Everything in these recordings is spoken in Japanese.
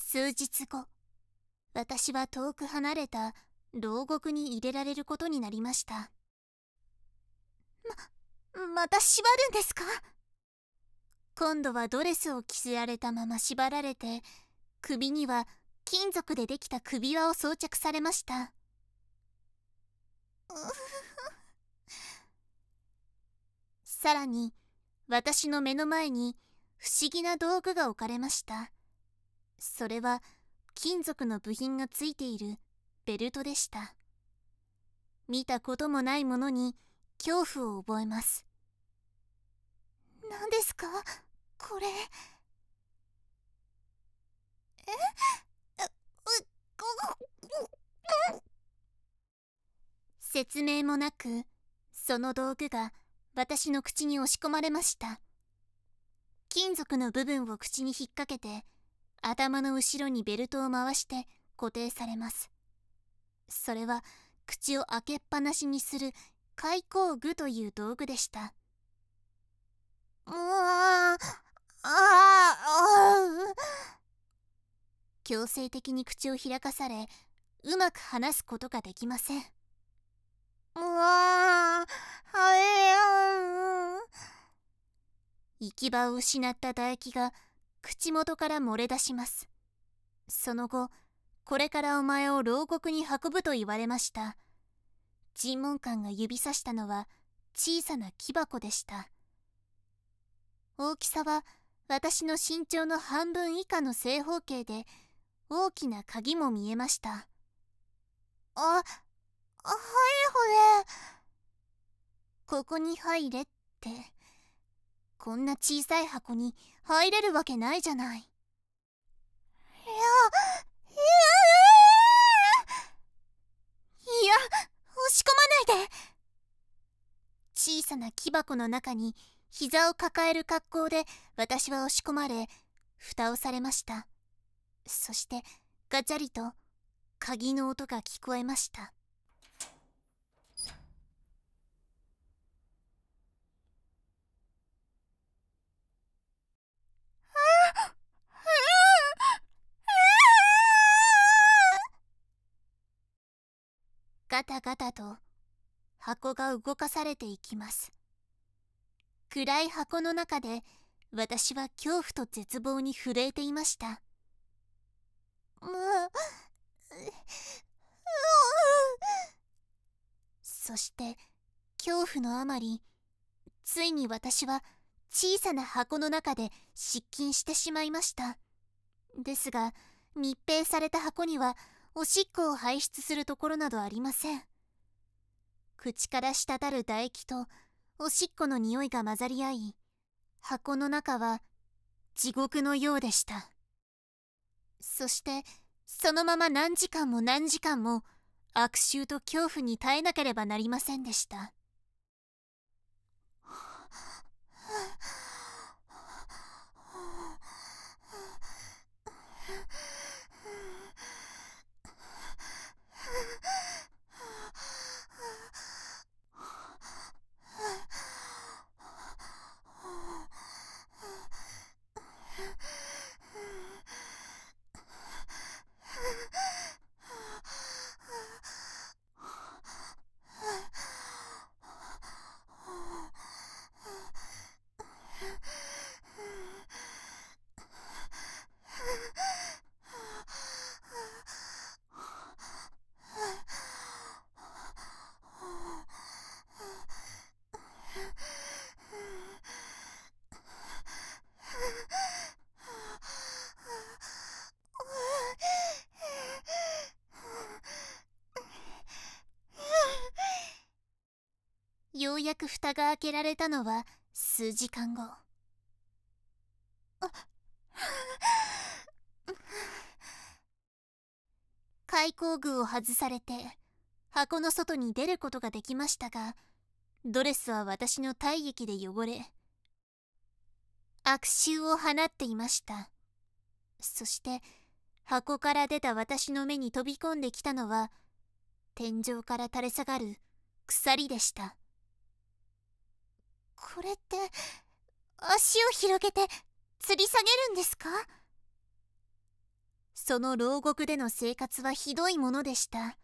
数日後、私は遠く離れた牢獄に入れられることになりました。また縛るんですか？今度はドレスを着せられたまま縛られて、首には金属でできた首輪を装着されました。さらに、私の目の前に不思議な道具が置かれました。それは金属の部品がついているベルトでした。見たこともないものに恐怖を覚えます。何ですかこれ？説明もなく、その道具が私の口に押し込まれました。金属の部分を口に引っ掛けて、頭の後ろにベルトを回して固定されます。それは口を開けっぱなしにする開口具という道具でした。強制的に口を開かされ、うまく話すことができません。行き場を失った唾液が口元から漏れ出します。その後、これからお前を牢獄に運ぶと言われました。尋問官が指さしたのは小さな木箱でした。大きさは私の身長の半分以下の正方形で、大きな鍵も見えました。はい、ここに入れって。こんな小さい箱に入れるわけないじゃない。押し込まないで。小さな木箱の中に膝を抱える格好で私は押し込まれ、蓋をされました。そしてガチャリと鍵の音が聞こえました。ガタガタと箱が動かされていきます。暗い箱の中で私は恐怖と絶望に震えていました。そして恐怖のあまり、ついに私は小さな箱の中で失禁してしまいました。ですが、密閉された箱にはおしっこを排出するところなどありません。口から滴る唾液とおしっこの匂いが混ざり合い、箱の中は地獄のようでした。そしてそのまま何時間も何時間も悪臭と恐怖に耐えなければなりませんでした。ようやく蓋が開けられたのは数時間後。開口具を外されて箱の外に出ることができましたが、ドレスは私の体液で汚れ、悪臭を放っていました。そして箱から出た私の目に飛び込んできたのは、天井から垂れ下がる鎖でした。これって足を広げて吊り下げるんですか？ その牢獄での生活はひどいものでした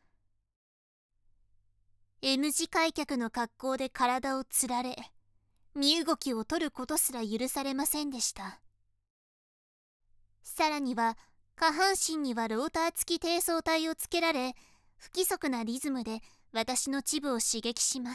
。M 字開脚の格好で体をつられ、身動きを取ることすら許されませんでした。さらには下半身にはローター付き低層体をつけられ、不規則なリズムで私の恥部を刺激します。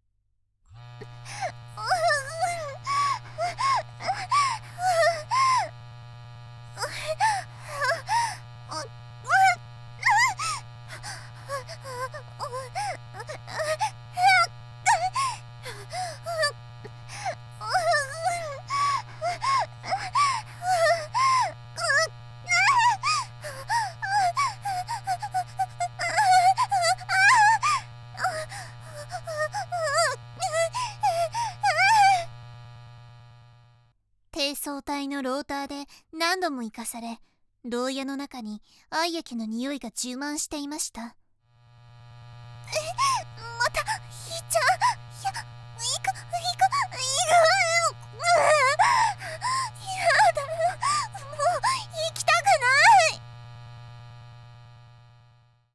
低層体のローターで何度も生かされ、牢屋の中に愛液の匂いが充満していました。